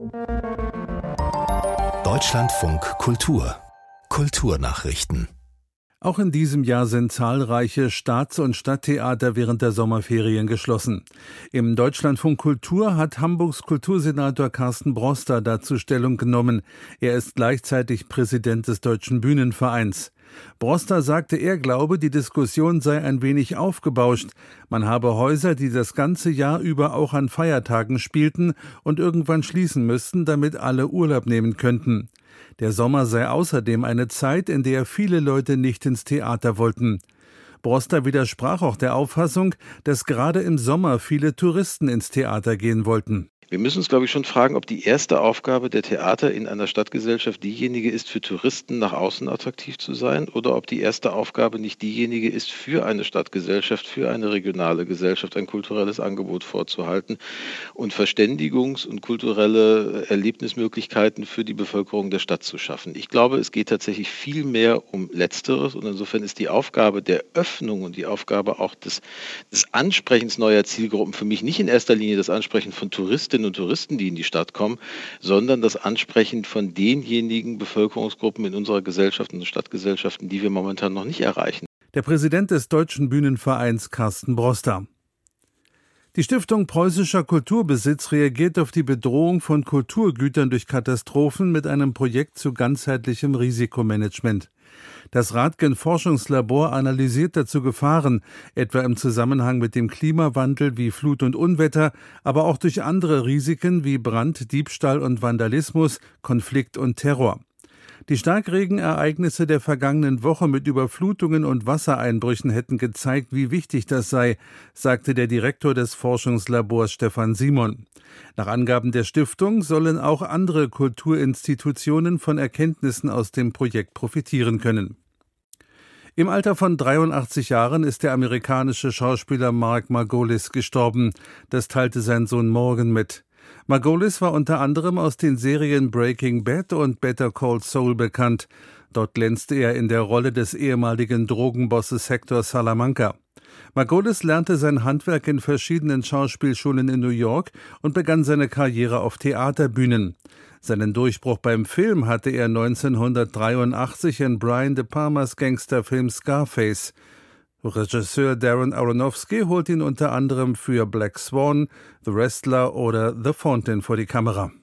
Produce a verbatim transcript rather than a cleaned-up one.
Deutschlandfunk Kultur Kulturnachrichten. Auch in diesem Jahr sind zahlreiche Staats- und Stadttheater während der Sommerferien geschlossen. Im Deutschlandfunk Kultur hat Hamburgs Kultursenator Carsten Broster dazu Stellung genommen. Er ist gleichzeitig Präsident des Deutschen Bühnenvereins. Broster sagte, er glaube, die Diskussion sei ein wenig aufgebauscht. Man habe Häuser, die das ganze Jahr über auch an Feiertagen spielten und irgendwann schließen müssten, damit alle Urlaub nehmen könnten. Der Sommer sei außerdem eine Zeit, in der viele Leute nicht ins Theater wollten. Broster widersprach auch der Auffassung, dass gerade im Sommer viele Touristen ins Theater gehen wollten. Wir müssen uns, glaube ich, schon fragen, ob die erste Aufgabe der Theater in einer Stadtgesellschaft diejenige ist, für Touristen nach außen attraktiv zu sein, oder ob die erste Aufgabe nicht diejenige ist, für eine Stadtgesellschaft, für eine regionale Gesellschaft ein kulturelles Angebot vorzuhalten und Verständigungs- und kulturelle Erlebnismöglichkeiten für die Bevölkerung der Stadt zu schaffen. Ich glaube, es geht tatsächlich viel mehr um Letzteres, und insofern ist die Aufgabe der Öffnung und die Aufgabe auch des, des Ansprechens neuer Zielgruppen für mich nicht in erster Linie das Ansprechen von Touristinnen und Touristen, die in die Stadt kommen, sondern das Ansprechen von denjenigen Bevölkerungsgruppen in unserer Gesellschaft und Stadtgesellschaften, die wir momentan noch nicht erreichen. Der Präsident des Deutschen Bühnenvereins Carsten Broster. Die Stiftung Preußischer Kulturbesitz reagiert auf die Bedrohung von Kulturgütern durch Katastrophen mit einem Projekt zu ganzheitlichem Risikomanagement. Das Rathgen-Forschungslabor analysiert dazu Gefahren, etwa im Zusammenhang mit dem Klimawandel wie Flut und Unwetter, aber auch durch andere Risiken wie Brand, Diebstahl und Vandalismus, Konflikt und Terror. Die Starkregenereignisse der vergangenen Woche mit Überflutungen und Wassereinbrüchen hätten gezeigt, wie wichtig das sei, sagte der Direktor des Forschungslabors Stefan Simon. Nach Angaben der Stiftung sollen auch andere Kulturinstitutionen von Erkenntnissen aus dem Projekt profitieren können. Im Alter von dreiundachtzig Jahren ist der amerikanische Schauspieler Mark Margolis gestorben. Das teilte sein Sohn Morgan mit. Margolis war unter anderem aus den Serien Breaking Bad und Better Call Saul bekannt. Dort glänzte er in der Rolle des ehemaligen Drogenbosses Hector Salamanca. Margolis lernte sein Handwerk in verschiedenen Schauspielschulen in New York und begann seine Karriere auf Theaterbühnen. Seinen Durchbruch beim Film hatte er neunzehnhundertdreiundachtzig in Brian De Palmas Gangsterfilm Scarface. Regisseur Darren Aronofsky holt ihn unter anderem für Black Swan, The Wrestler oder The Fountain vor die Kamera.